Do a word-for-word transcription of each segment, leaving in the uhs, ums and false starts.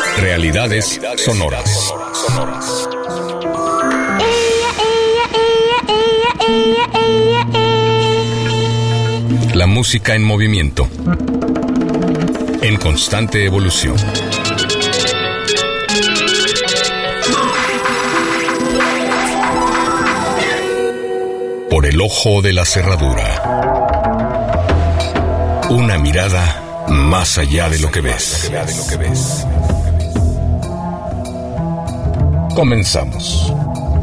Realidades sonoras. La música en movimiento, en constante evolución. Por el ojo de la cerradura. Una mirada más allá de lo que ves. Comenzamos.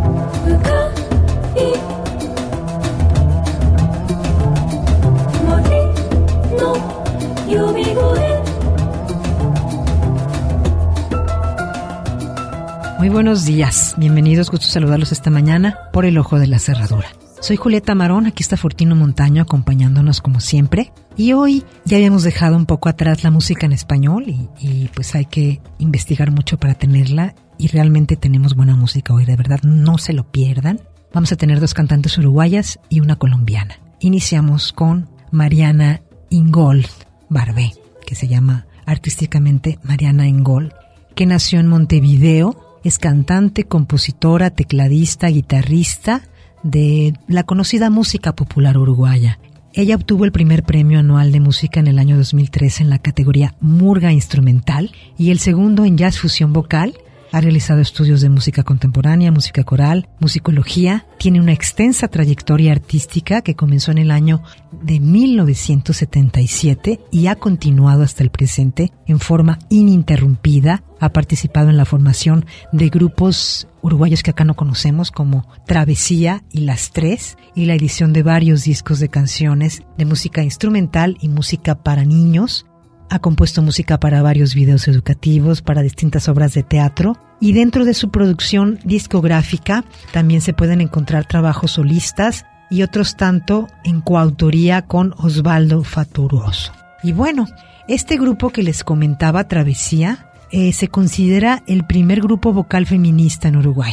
Muy buenos días, bienvenidos, gusto saludarlos esta mañana por el ojo de la cerradura. Soy Julieta Marón, aquí está Fortino Montaño acompañándonos como siempre. Y hoy ya habíamos dejado un poco atrás la música en español y, y pues hay que investigar mucho para tenerla. Y realmente tenemos buena música hoy, de verdad, no se lo pierdan. Vamos a tener dos cantantes uruguayas y una colombiana. Iniciamos con Mariana Ingold Barbé, que se llama artísticamente Mariana Ingold, que nació en Montevideo. Es cantante, compositora, tecladista, guitarrista de la conocida música popular uruguaya. Ella obtuvo el primer premio anual de música en el año dos mil trece en la categoría Murga Instrumental y el segundo en Jazz Fusión Vocal. Ha realizado estudios de música contemporánea, música coral, musicología. Tiene una extensa trayectoria artística que comenzó en el año de mil novecientos setenta y siete y ha continuado hasta el presente en forma ininterrumpida. Ha participado en la formación de grupos uruguayos que acá no conocemos como Travesía y Las Tres y la edición de varios discos de canciones de música instrumental y música para niños. Ha compuesto música para varios videos educativos, para distintas obras de teatro y dentro de su producción discográfica también se pueden encontrar trabajos solistas y otros tanto en coautoría con Osvaldo Fattoruso. Y bueno, este grupo que les comentaba, Travesía, eh, se considera el primer grupo vocal feminista en Uruguay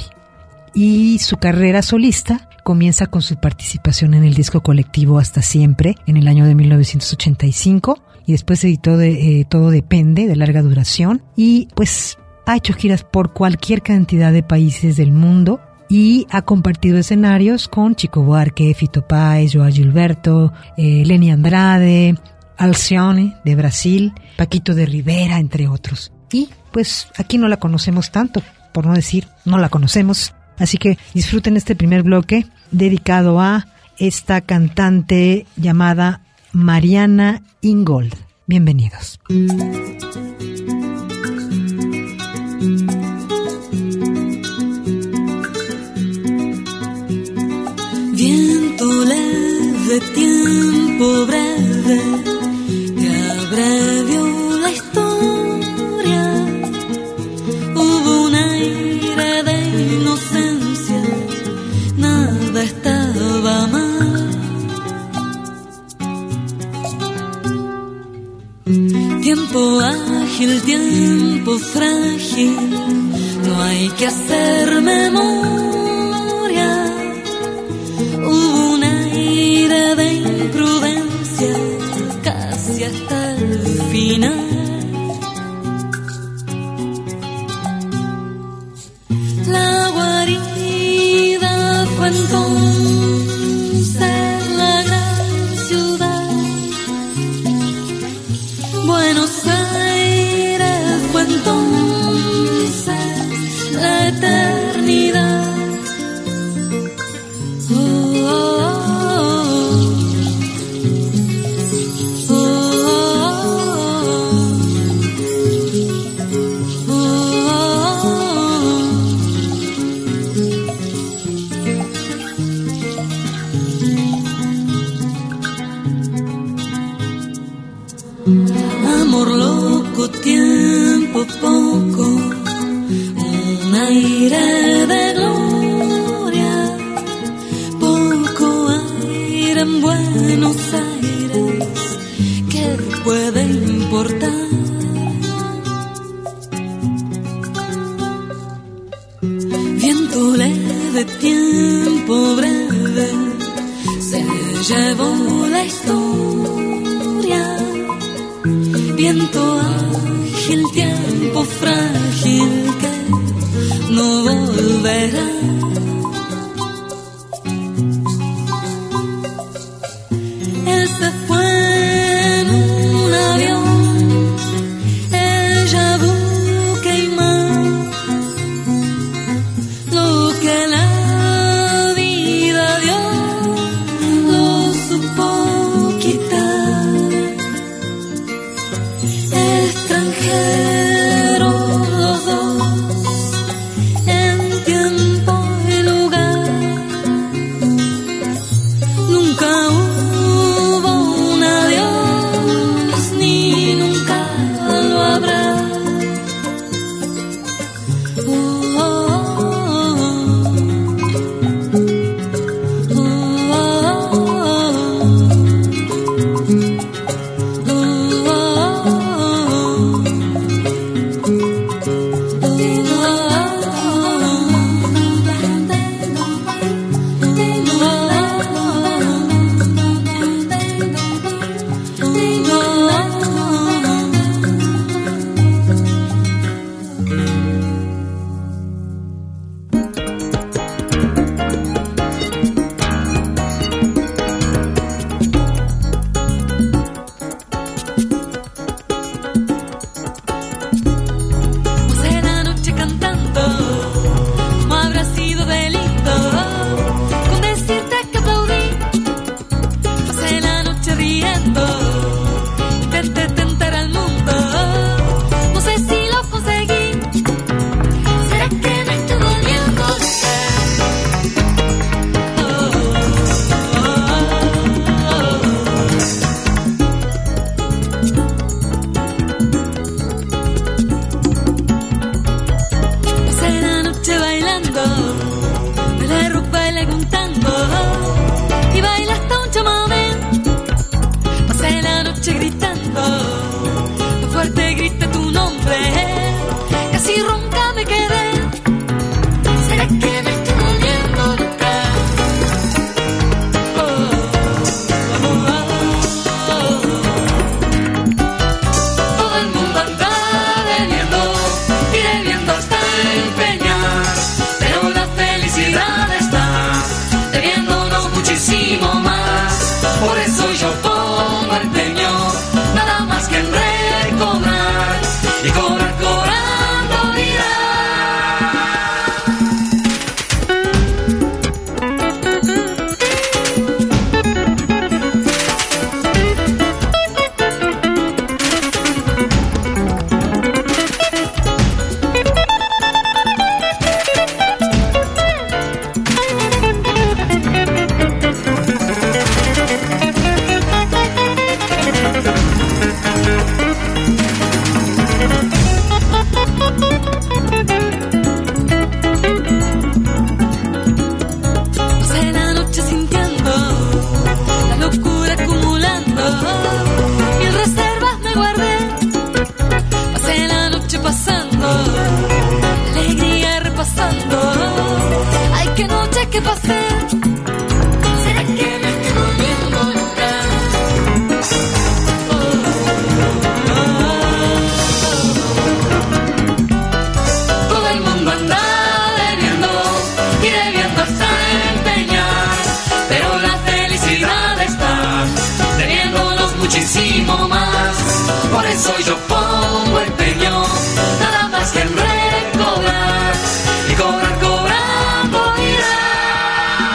y su carrera solista comienza con su participación en el disco colectivo Hasta Siempre en el año de mil novecientos ochenta y cinco. Y después editó de, eh, Todo Depende, de larga duración, y pues ha hecho giras por cualquier cantidad de países del mundo y ha compartido escenarios con Chico Buarque, Fito Páez, Joao Gilberto, eh, Lenny Andrade, Alcione de Brasil, Paquito de Rivera, entre otros. Y pues aquí no la conocemos tanto, por no decir no la conocemos, así que disfruten este primer bloque dedicado a esta cantante llamada Mariana Ingold. Bienvenidos. Viento leve, tiempo breve, que abrevió la historia. Hubo un aire de inocencia, nada estaba mal. Tiempo ágil, tiempo frágil, no hay que hacer memoria. Hubo un aire de imprudencia casi hasta el final. La guarida fue entonces la gran ciudad. Buenos Aires fue entonces la eternidad. Oh, oh, oh, oh, oh, oh, oh. Amor loco, tiempo poco, un aire de gloria, poco aire en Buenos Aires, ¿qué puede importar? Viento leve, tiempo breve, se llevó la historia. Viento ágil, tiempo tiempo frágil que no volverá. Él se fue en un avión, ella busca y más lo que la vida dio, lo supo quitar. Extranjeros los dos, en tiempo y lugar. Nunca hubo un adiós, ni nunca lo habrá. Oh, oh, oh, oh, pasé la noche cantando, como habrá sido delito con decirte que aplaudí. Pasé la noche riendo, intenté tentar al mundo, no sé si lo conseguí. ¿Será que me estoy volviendo loca? Oh, oh, oh, pasé la noche bailando, me la ropa bailé un tango y bailé hasta un chamamé. Pasé la noche gritando, muy fuerte grité tu nombre, casi ronca me quedé. ¿Será que me estoy volviendo loca? Oh, oh, oh, oh. Todo el mundo anda bebiendo y bebiendo hasta empeñar, pero la felicidad está debiéndonos muchísimo más. Por eso yo pongo empeño, nada más que en recobrar y cobrar cobrando vida. Pasé la noche sintiendo la locura acumulando, mil reservas me guardé. Pasé la noche pasando, la alegría repasando. Ay, qué noche que pasé. ¿Será que me estoy volviendo loca? Oh, oh, oh, oh. Todo el mundo anda bebiendo y bebiendo hasta empeñar, pero la felicidad está debiéndonos muchísimo más. Por eso yo pongo empeño, nada más que en recobrar y cobrar cobrando vida.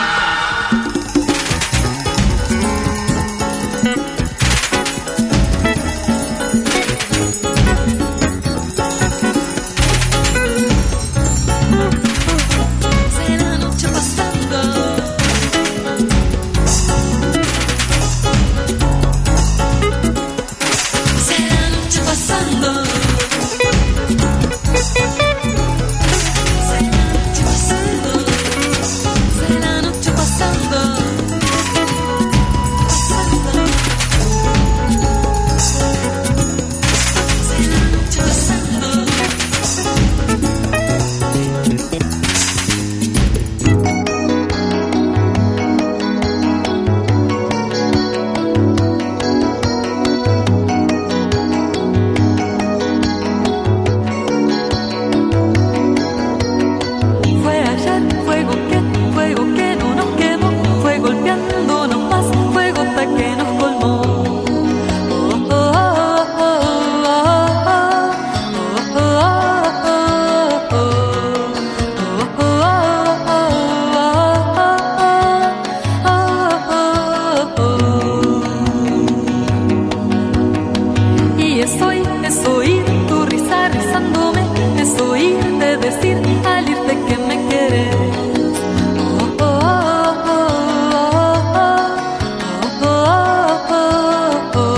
decir al irte que me quieres. Oh, oh, oh, oh, oh, oh, oh,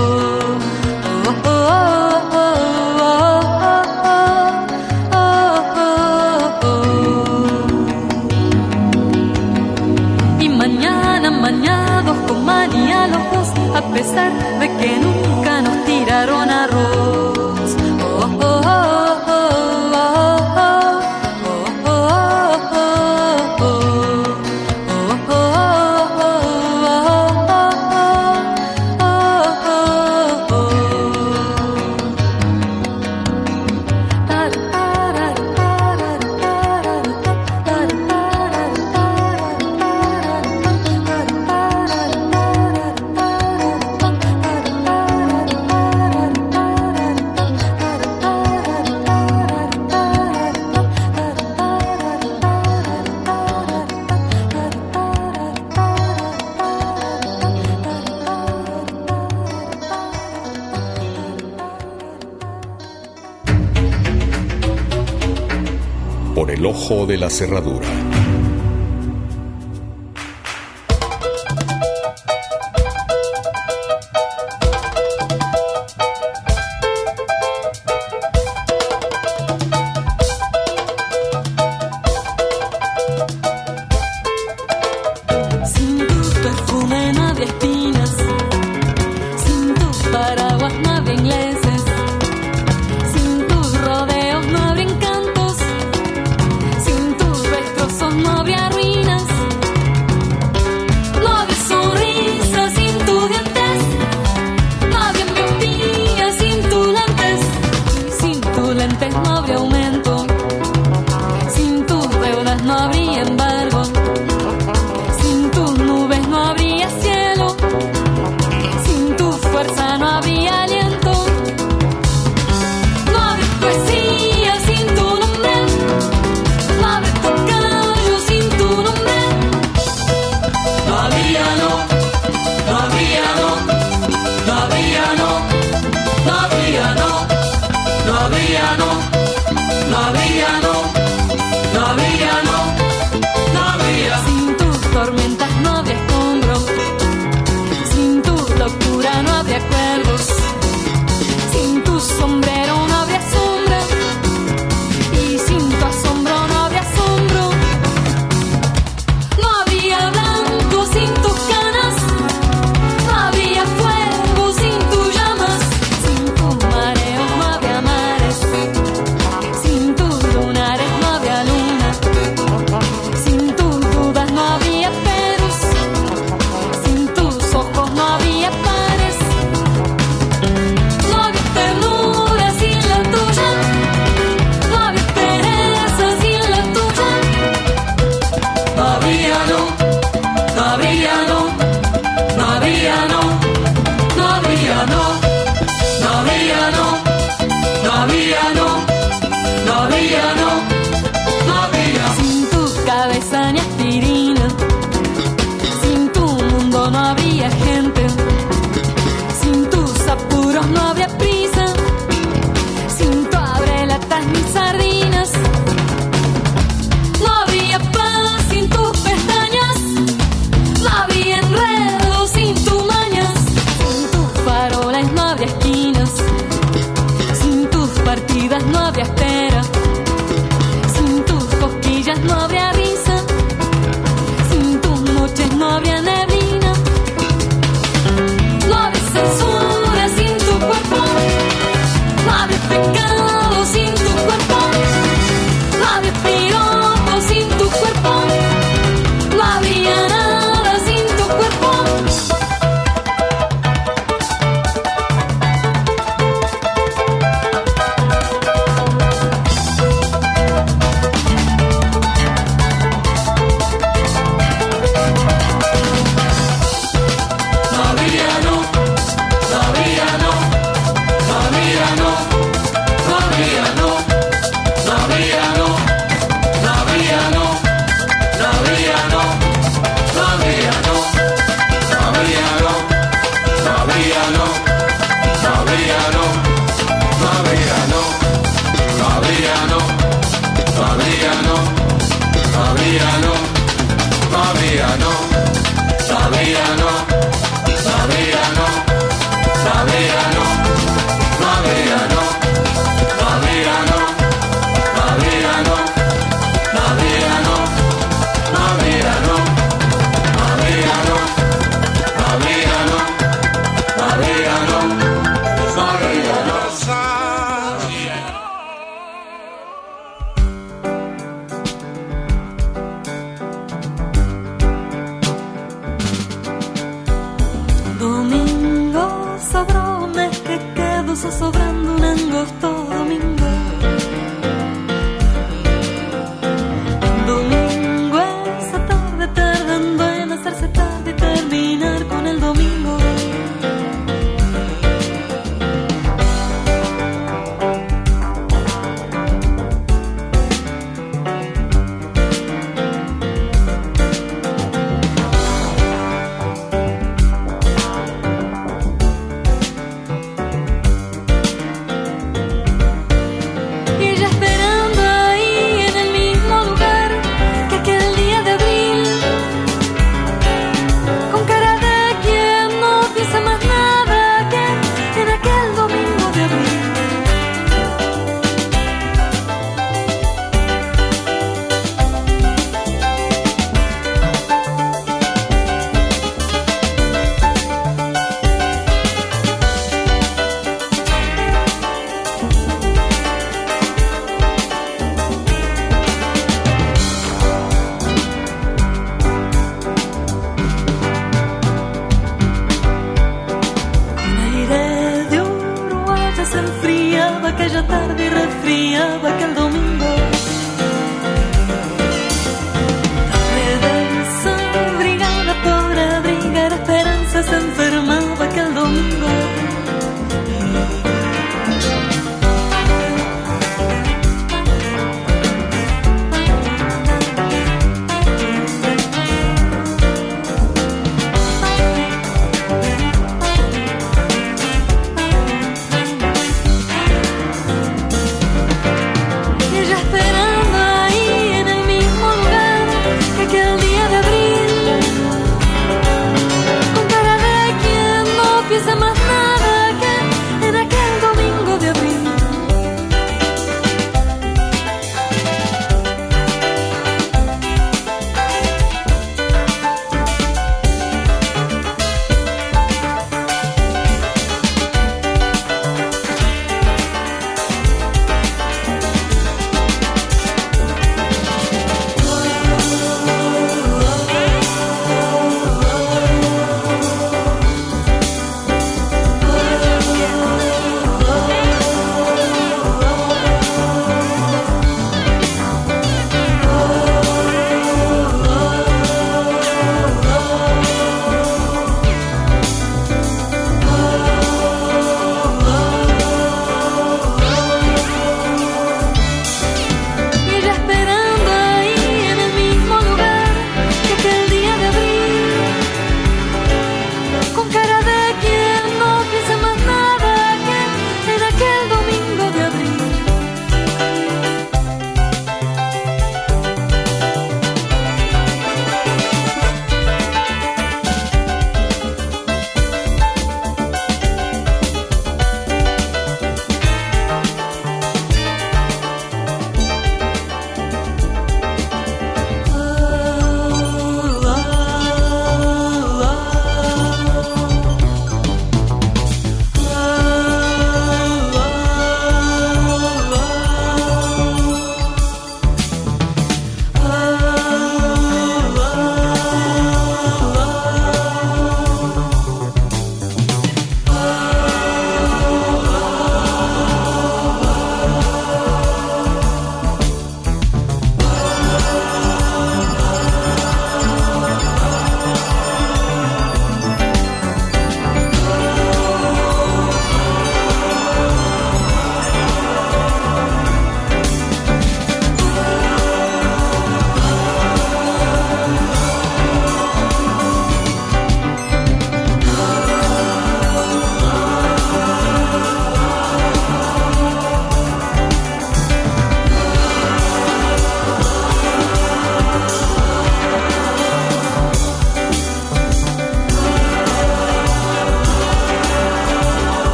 y mañana, mañados con manía los dos, a pesar de que nunca nos tiraron arroz. Oh, oh, oh, oh, oh, oh, oh, oh, Por el ojo de la cerradura. Sin tu perfume no habría espinas, sin tus paraguas no habría ingleses, sin tus rodeos no habría encantos, sin tus destrozos no habría ruinas, no habría sonrisa sin tus dientes, no habría miopía sin tus lentes, sin tus lentes no habría aumento, sin tus deudas no habría embargo. No habría cielo, sin tu fuerza no habría aliento, no habría poesía sin tu nombre, no habría tocayo sin tu nombre, no habría no, no habría no, no habría no, no habría no, no habría no, no habría no, no habría no, no habría. Sin tus tormentas no habría escombro, sin tu locura no habría cuervos, sin tu sombrero no habría sombra, y sin tu asombro no habría asombro, no habría blanco sin tus canas, no habría fuego sin tus llamas, sin tus mareos no habría mares, sin tus lunares no habría luna, sin tus dudas no habría peros, sin tus ojos no había pares, no había ternura sin la tuya, no había pereza sin la tuya, no habría no, no habría no, no habría no, no habría no, no habría no, no habría no, no habría no, no habría. Sin tu cabeza ni aspirina, sin tu mundo no habría gente, sin tus apuros no habría prisa, sin tu abrelatas ni sardinas, no habría paz sin tus pestañas, no habría enredo sin tus mañas, sin tus farolas no habría esquinas, sin tus partidas no habría espera, sin tus cosquillas no habría risa, sin tus noches no habría neblina, no habría censura sin tu cuerpo, no habría pecado sin tu cuerpo, no habría piropo sin tu cuerpo, no habría nada sin tu cuerpo.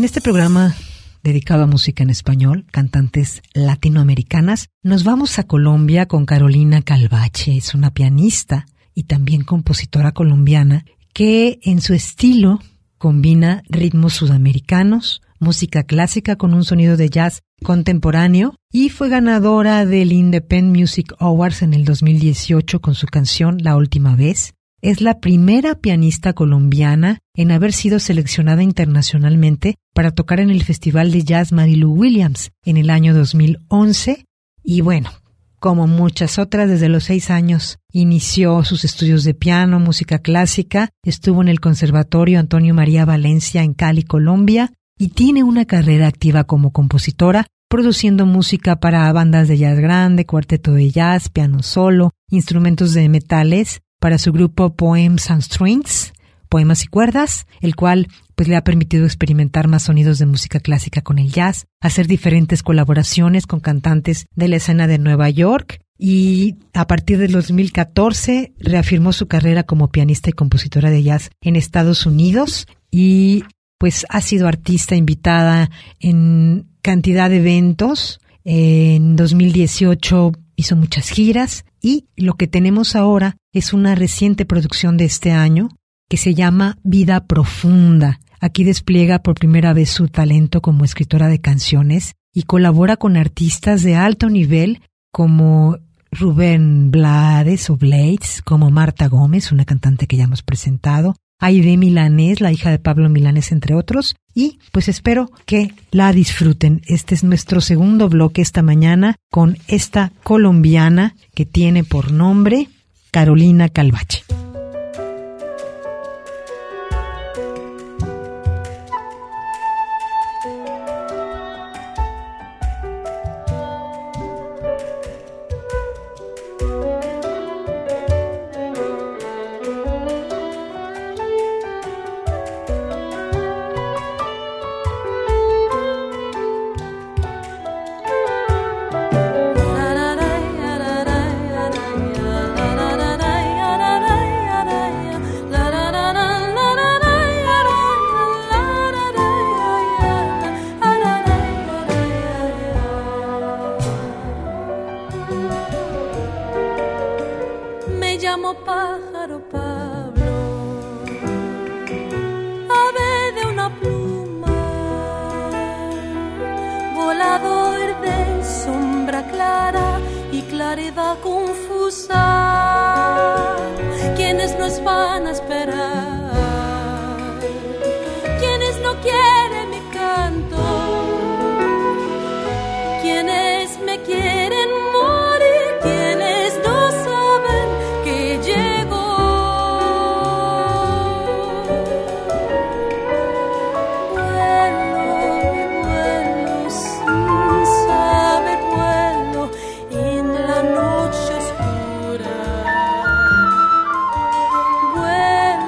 En este programa dedicado a música en español, cantantes latinoamericanas, nos vamos a Colombia con Carolina Calvache. Es una pianista y también compositora colombiana que en su estilo combina ritmos sudamericanos, música clásica con un sonido de jazz contemporáneo y fue ganadora del Independent Music Awards en el dos mil dieciocho con su canción La Última Vez. Es la primera pianista colombiana en haber sido seleccionada internacionalmente para tocar en el Festival de Jazz Marilu Williams en el año dos mil once. Y bueno, como muchas otras, desde los seis años inició sus estudios de piano, música clásica, estuvo en el Conservatorio Antonio María Valencia en Cali, Colombia, y tiene una carrera activa como compositora, produciendo música para bandas de jazz grande, cuarteto de jazz, piano solo, instrumentos de metales, para su grupo Poems and Strings, Poemas y Cuerdas, el cual pues le ha permitido experimentar más sonidos de música clásica con el jazz, hacer diferentes colaboraciones con cantantes de la escena de Nueva York y a partir del dos mil catorce reafirmó su carrera como pianista y compositora de jazz en Estados Unidos y pues ha sido artista invitada en cantidad de eventos. En dos mil dieciocho hizo muchas giras y lo que tenemos ahora es una reciente producción de este año que se llama Vida Profunda. Aquí despliega por primera vez su talento como escritora de canciones y colabora con artistas de alto nivel como Rubén Blades o Blades, como Marta Gómez, una cantante que ya hemos presentado, Aide Milanés, la hija de Pablo Milanés, entre otros, y pues espero que la disfruten. Este es nuestro segundo bloque esta mañana con esta colombiana que tiene por nombre Carolina Calvache. Vuelo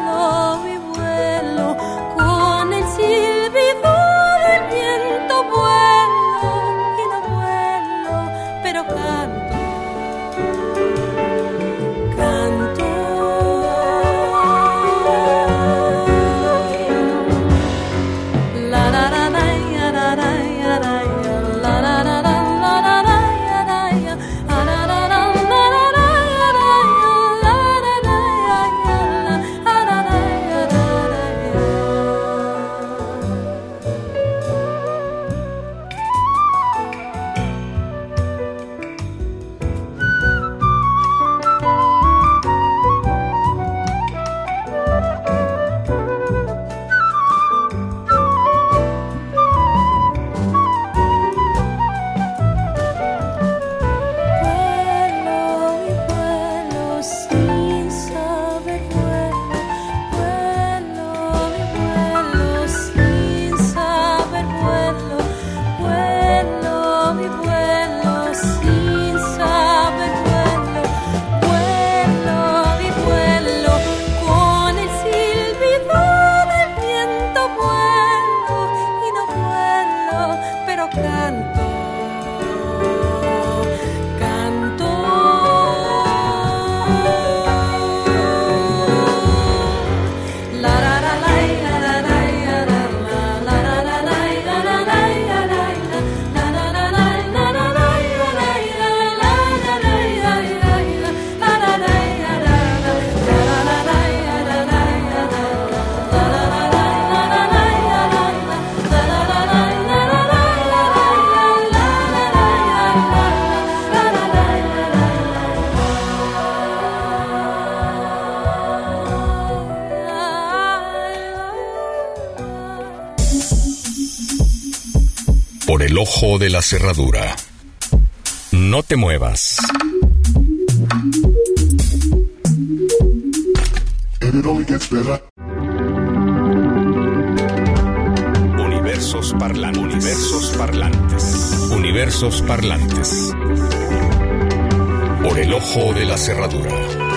por el ojo de la cerradura. No te muevas. Universos parlantes. Universos parlantes. Universos parlantes. Por el ojo de la cerradura.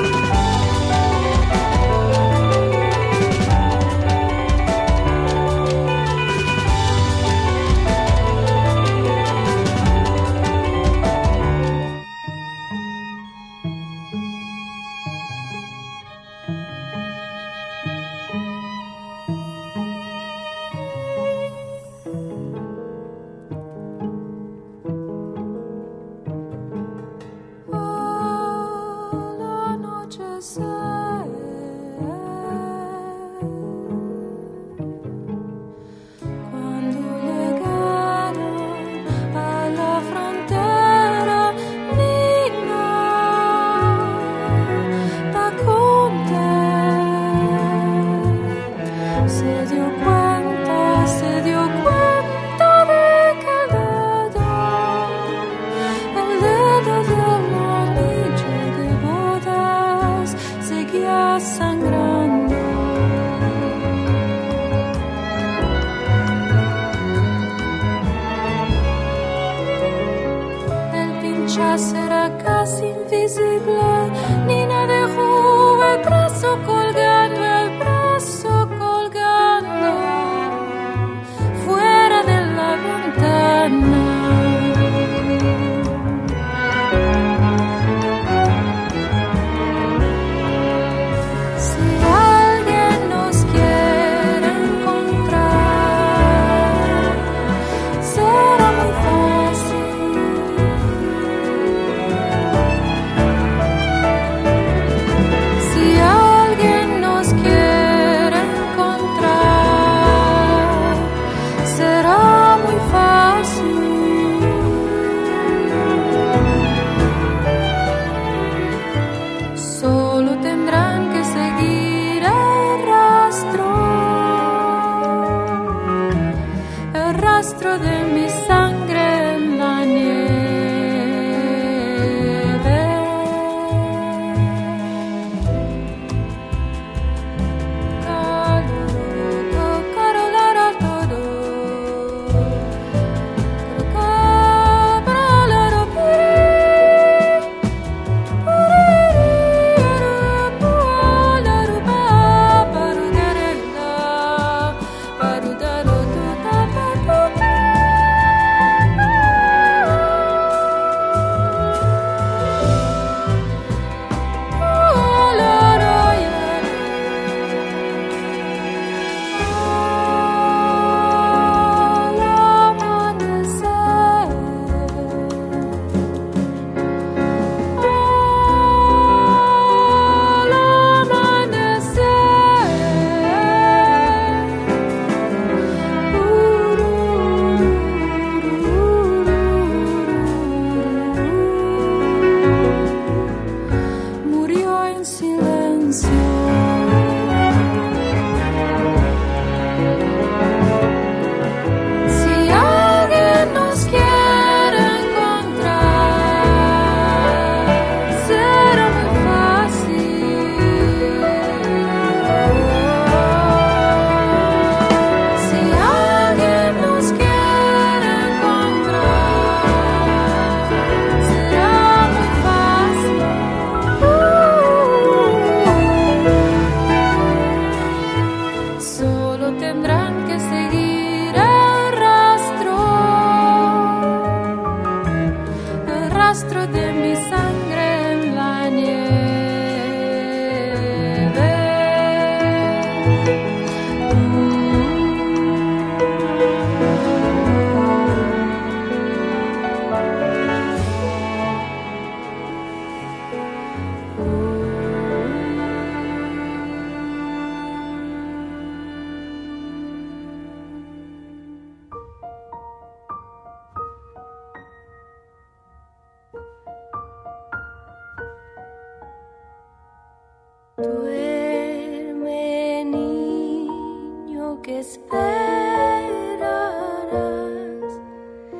Duerme, niño, que esperarás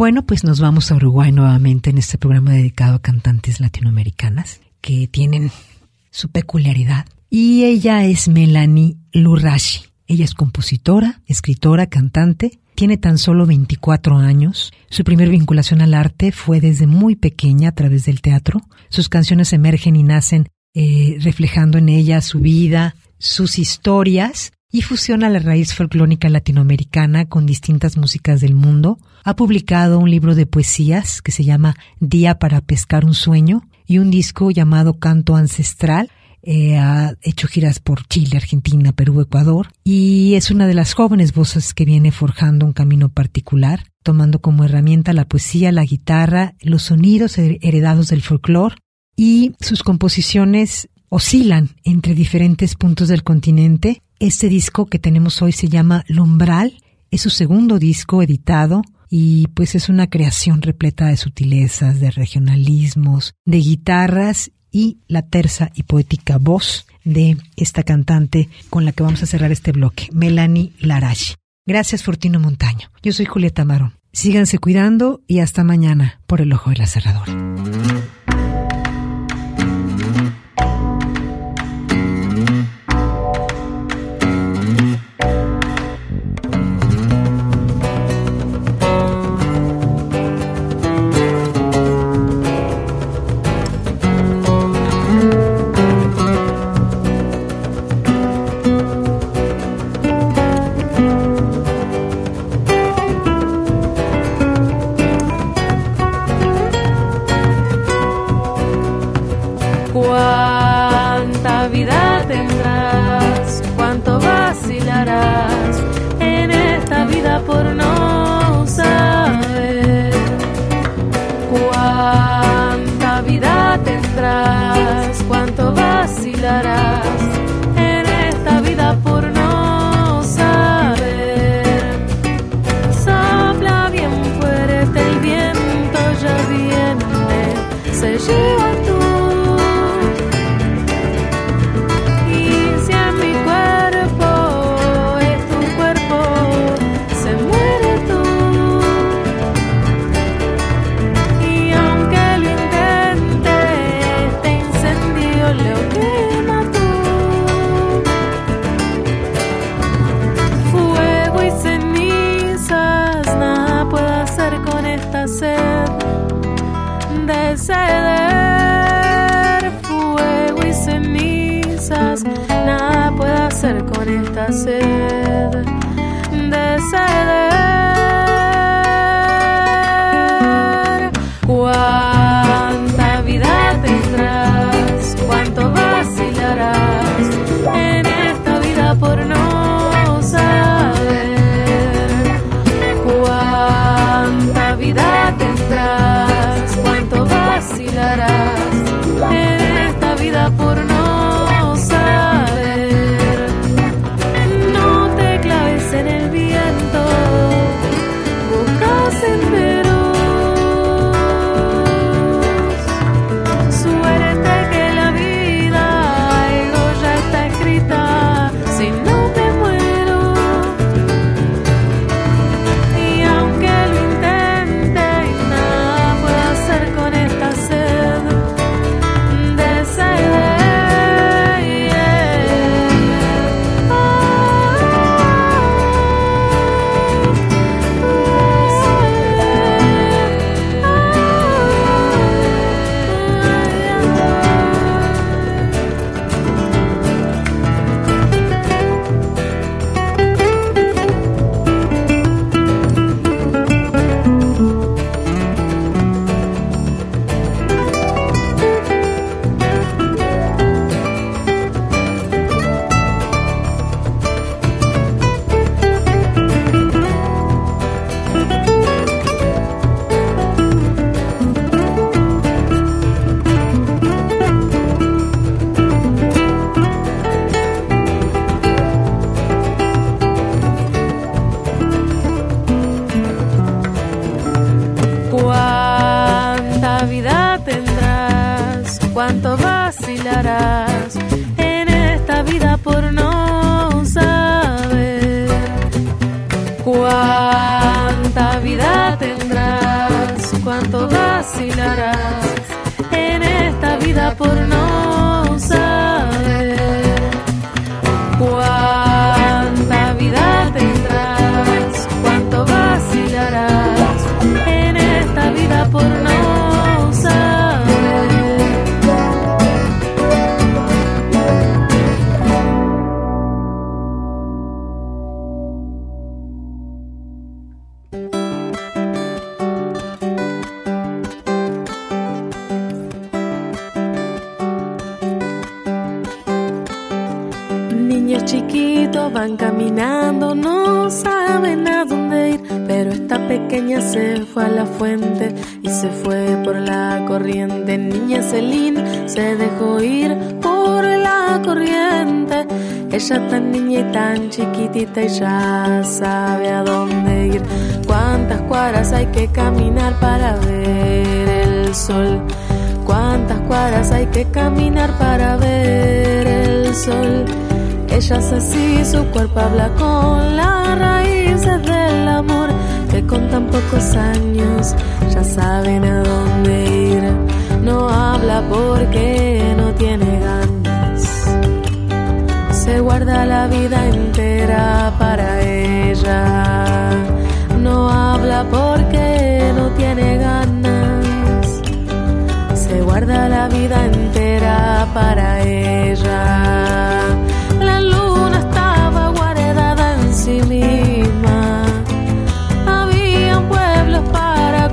Bueno, pues nos vamos a Uruguay nuevamente en este programa dedicado a cantantes latinoamericanas que tienen su peculiaridad. Y ella es Melanie Lurashi. Ella es compositora, escritora, cantante. Tiene tan solo veinticuatro años. Su primer vinculación al arte fue desde muy pequeña a través del teatro. Sus canciones emergen y nacen eh, reflejando en ella su vida, sus historias, y fusiona la raíz folclórica latinoamericana con distintas músicas del mundo. Ha publicado un libro de poesías que se llama Día para pescar un sueño y un disco llamado Canto Ancestral. Eh, ha hecho giras por Chile, Argentina, Perú, Ecuador, y es una de las jóvenes voces que viene forjando un camino particular, tomando como herramienta la poesía, la guitarra, los sonidos heredados del folclore, y sus composiciones oscilan entre diferentes puntos del continente. Este disco que tenemos hoy se llama Lumbral, es su segundo disco editado y pues es una creación repleta de sutilezas, de regionalismos, de guitarras y la tersa y poética voz de esta cantante con la que vamos a cerrar este bloque, Melanie Lurashi. Gracias, Fortino Montaño. Yo soy Julieta Marón. Síganse cuidando y hasta mañana por el ojo de la cerradura. Cuánta vida tendrás, cuánto vacilarás en esta vida por no saber. Cuánta vida tendrás, cuánto vacilarás en esta vida por no saber. Sopla bien fuerte el viento, ya viene, se lleva tu. Ceder, fuego y cenizas, nada puede hacer con esta sed de ceder. Cuánta vida tendrás, cuánto vacilarás en esta vida por no saber. Cuánta vida tendrás, cuánto vacilarás en esta vida por no saber. No te vacilarás en esta vida por no saber cuánta vida tendrás, cuánto vacilarás en esta vida por no saber. Niños chiquitos van caminando, no saben a dónde ir, pero esta pequeña se fue a la fuente y se fue por la corriente. Niña Celine se dejó ir por la corriente, ella tan niña y tan chiquitita y ya sabe a dónde ir. Cuántas cuadras hay que caminar para ver el sol, cuántas cuadras hay que caminar para ver el sol. Ella es así, su cuerpo habla con las raíces del amor, que con tan pocos años ya saben a dónde ir. No habla porque no tiene ganas, se guarda la vida entera para ella. No habla porque no tiene ganas, se guarda la vida entera para ella. La luna estaba guardada en sí misma, habían pueblos para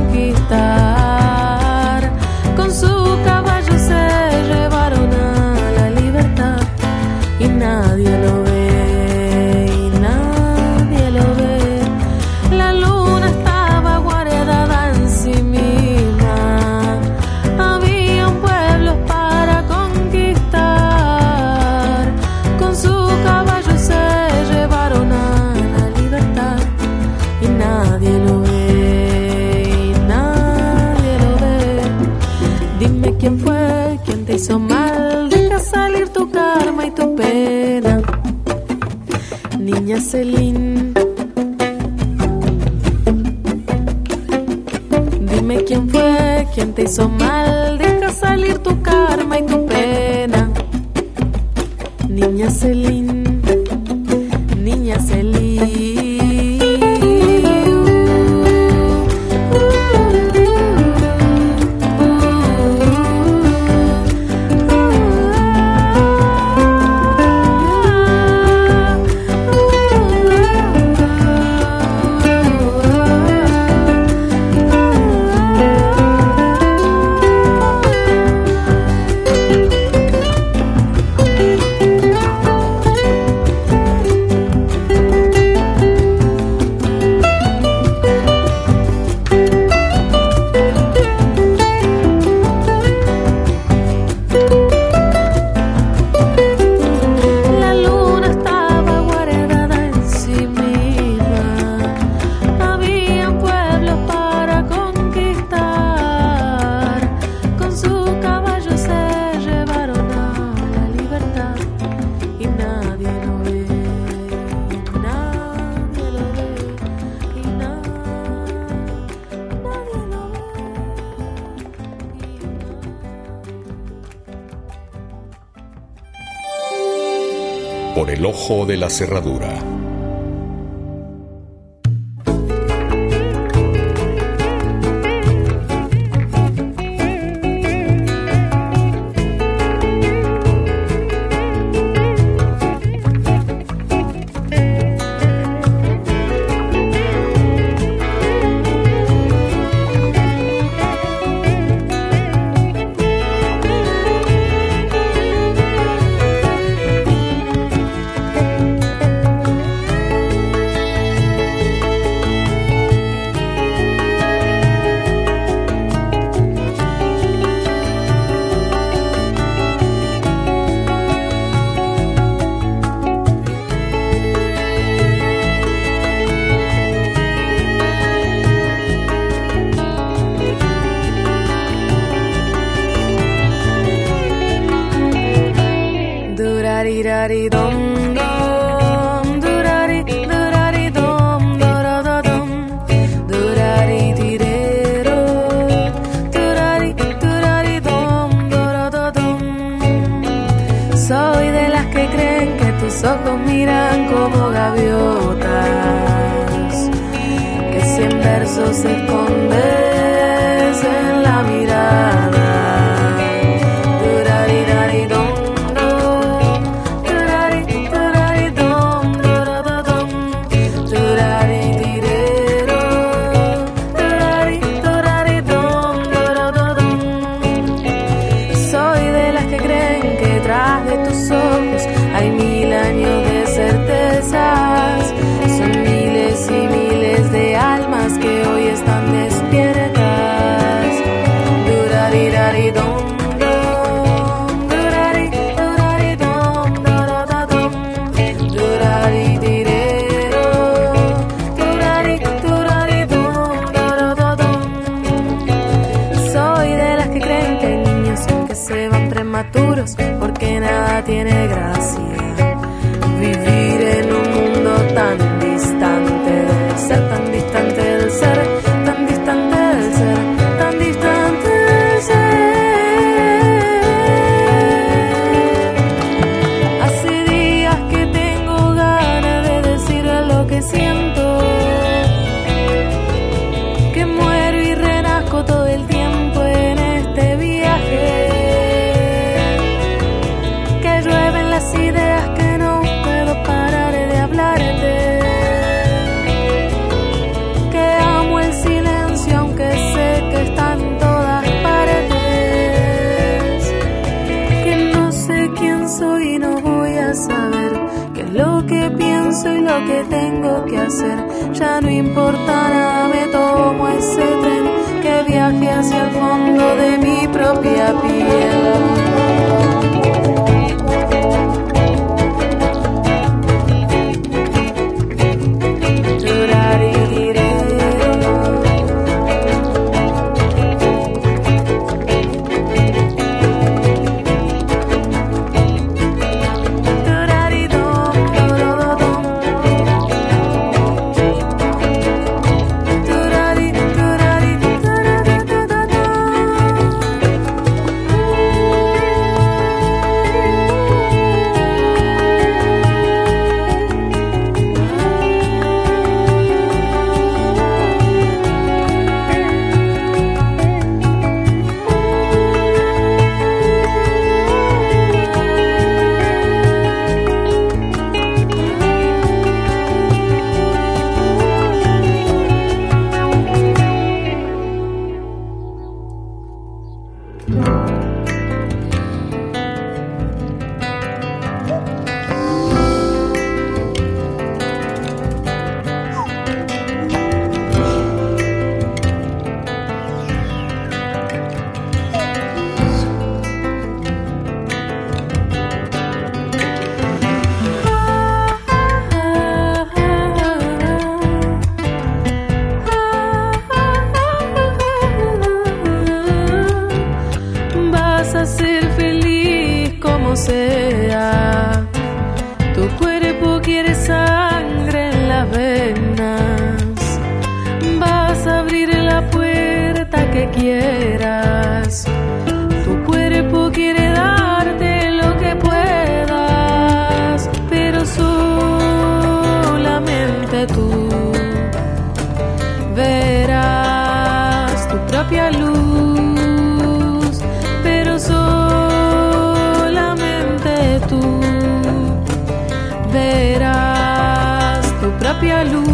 conquistar, con su caballo se llevaron a la libertad y nadie lo ve, y nadie lo ve. La luna estaba guardada en sí misma, habían pueblos para conquistar, con su caballo se llevaron a la libertad y nadie lo ve, y nadie lo ve. Dime quién fue, quién te hizo mal, deja salir tu karma y tu pena, niña Celine. Dime quién fue, quién te hizo mal, deja salir tu karma y tu pena, niña Celine, niña Celine. Por el ojo de la cerradura. Durari dom dom, durari durari dom dora dom, durari tirero, miran como gaviotas, que cien versos escondes en la mirada. Porque nada tiene gracia vivir en un mundo tan distante del ser, tan distante del ser, tan distante del ser, tan distante del ser. Hace días que tengo ganas de decir lo que siento, que muero y renazco todo el tiempo en este viaje. Ideas que no puedo parar de hablarte, que amo el silencio aunque sé que está en todas paredes, que no sé quién soy y no voy a saber qué es lo que pienso y lo que tengo que hacer. Ya no importa nada, me tomo ese tren que viaje hacia el fondo de mi propia piel. Sea. Tu cuerpo quiere sangre en las venas, vas a abrir la puerta que quieras. Tu cuerpo quiere darte lo que puedas, pero solamente tú verás tu propia luz, pero solamente tú verás tu propia luz.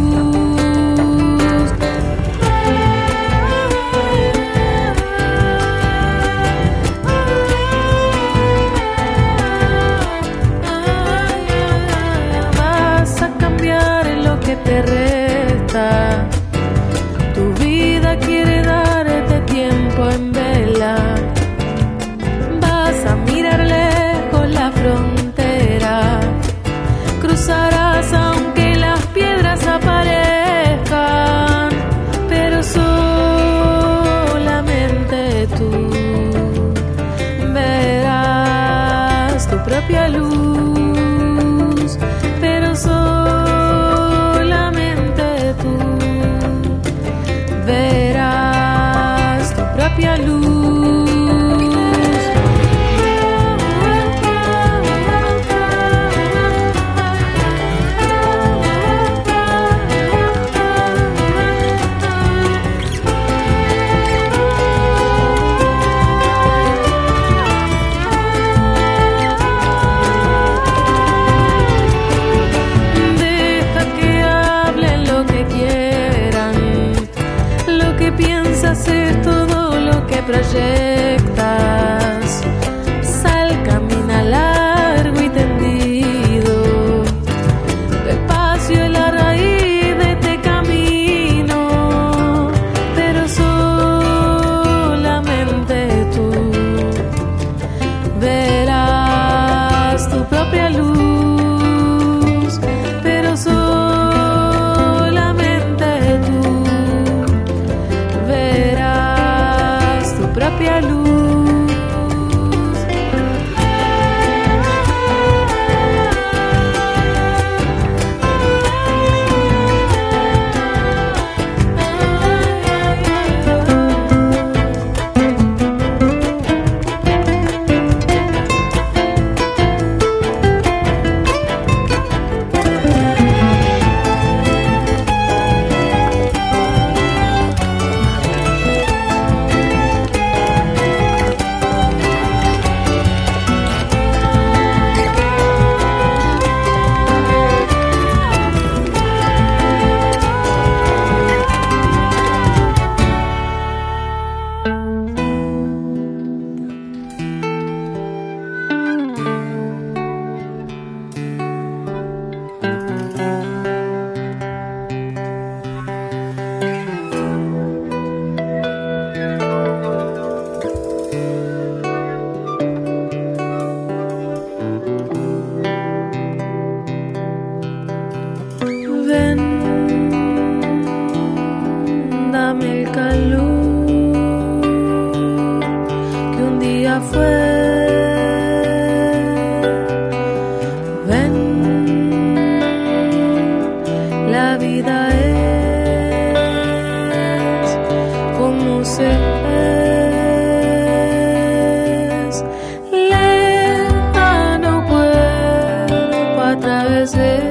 Vas a cambiar lo que te resta. Tu vida quiere darte tiempo en vela. Vas a mirar lejos la frontera, cruzarás aunque las piedras aparezcan, pero solamente tú verás tu propia luz, pero solamente tú verás tu propia luz. me proyectas. Sal, camina largo y tendido, despacio en la raíz de este camino, pero solamente tú verás tu propia luz, pero solamente tú verás tu propia luz. Dame el calor que un día fue. Ven, la vida es como se es. Lejano cuerpo atravesé.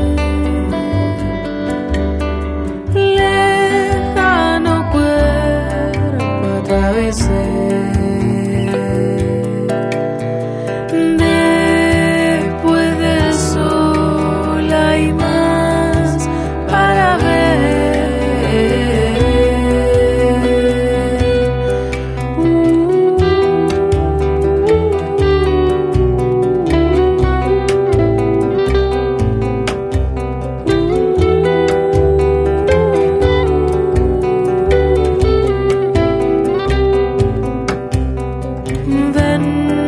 Después de sola y más para ver. Uh, Ven,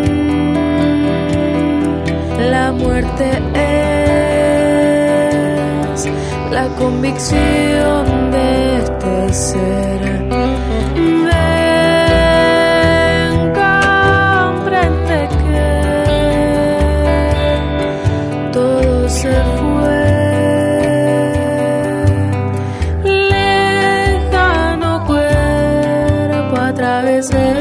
la muerte es la convicción de este ser. Ven, comprende que todo se fue. Lejano cuerpo atravesé.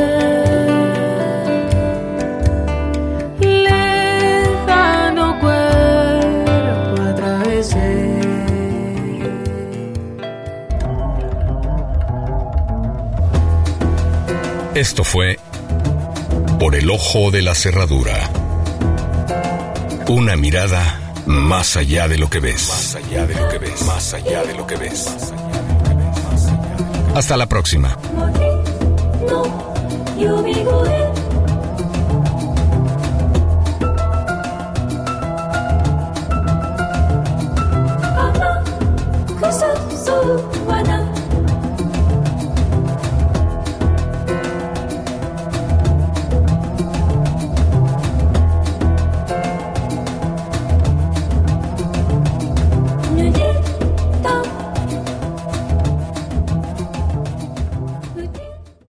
Esto fue Por el Ojo de la Cerradura. Una mirada más allá de lo que ves. Más allá de lo que ves. Más allá de lo que ves. Hasta la próxima. No, you be good.